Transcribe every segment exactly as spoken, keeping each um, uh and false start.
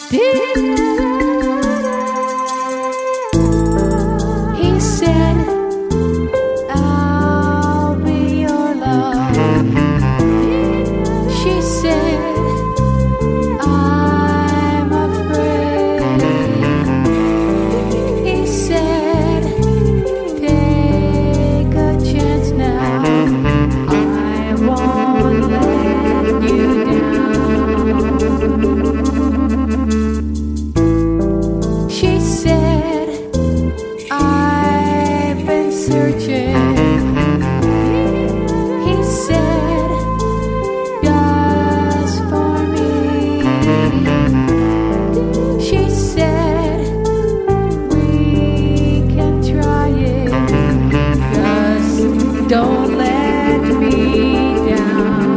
He said, I'll be your love. She said, I'm afraid. He said, take a chance now. I won't let you down. She said, I've been searching. He said, just for me. She said, we can try it. Just don't let me down.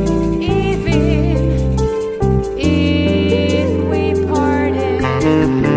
Thank you.